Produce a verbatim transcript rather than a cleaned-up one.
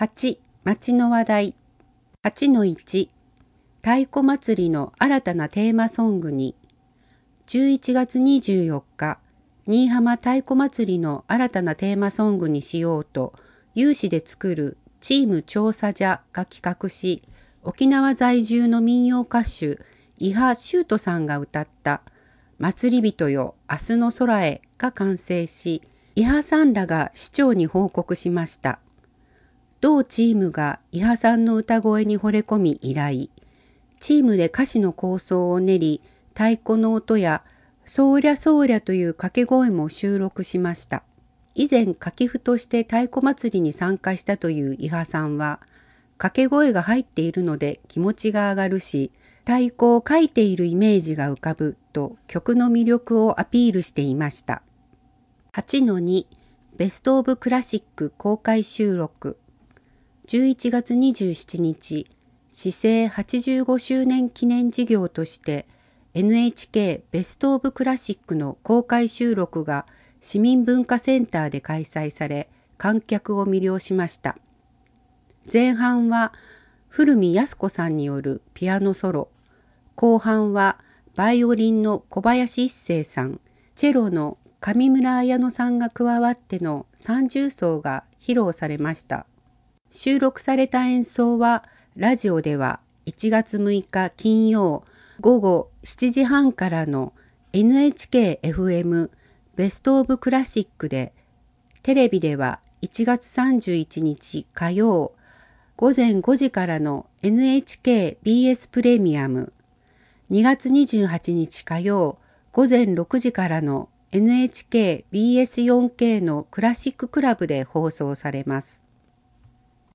はち、町の話題。はちのいち、太鼓祭りの新たなテーマソングに、じゅういちがつにじゅうよっか、新居浜太鼓祭りの新たなテーマソングにしようと、有志で作るチーム調査者が企画し、沖縄在住の民謡歌手、伊波修斗さんが歌った、祭り人よ明日の空へが完成し、伊波さんらが市長に報告しました。同チームが伊波さんの歌声に惚れ込み依頼、チームで歌詞の構想を練り、太鼓の音やそうりゃそうりゃという掛け声も収録しました。以前掛布として太鼓祭りに参加したという伊波さんは、掛け声が入っているので気持ちが上がるし、太鼓を書いているイメージが浮かぶと曲の魅力をアピールしていました。はちのに、ベストオブクラシック公開収録。じゅういちがつにじゅうしちにち、市政はちじゅうごしゅうねん記念事業として エヌエイチケー ベストオブクラシックの公開収録が市民文化センターで開催され、観客を魅了しました。前半は古見靖子さんによるピアノソロ、後半はバイオリンの小林一生さん、チェロの上村綾乃さんが加わっての三重奏が披露されました。収録された演奏は、ラジオではいちがつむいか金曜ごごしちじはんからの エヌエイチケーエフエム ベストオブクラシックで、テレビではいちがつさんじゅういちにち火曜ごぜんごじからの エヌエイチケービーエス プレミアム、にがつにじゅうはちにち火曜ごぜんろくじからの エヌエイチケービーエスよんケー のクラシッククラブで放送されます。